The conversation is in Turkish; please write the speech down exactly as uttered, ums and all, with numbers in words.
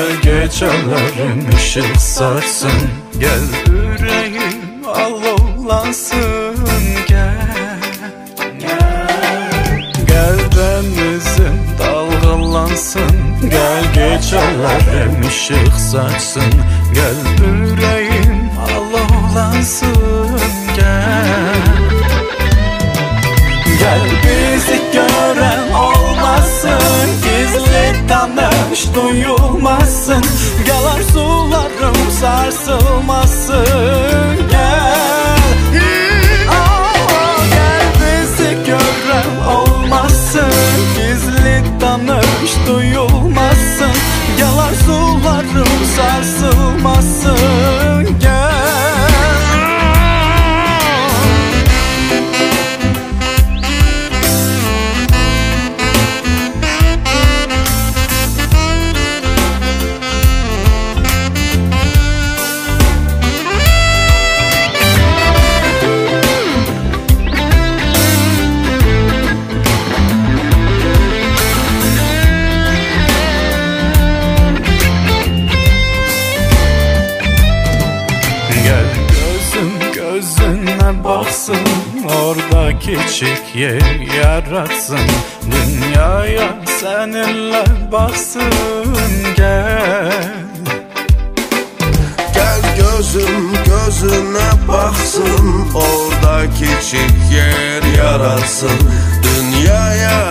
gecelerim ışık saçsın. Gel yüreğim alovlansın. Gel, gel, gel denizim dalgalansın. Gel gecelerim ışık saçsın. Gel yüreğim alovlansın. Gel, gel bizi gören olmasın. Gizli tanış duyulmasın. Gel arzularım sarsılmasın. Gel, oh, gel bizi gören olmasın. Gizli tanış duyulmasın. Gel arzularım sarsılmasın. Gel. Gözüne baksın, orada küçük yer yaratsın. Dünyaya seninle baksın. Gel, gel gözüm gözüne baksın. Orada küçük yer yaratsın. Dünyaya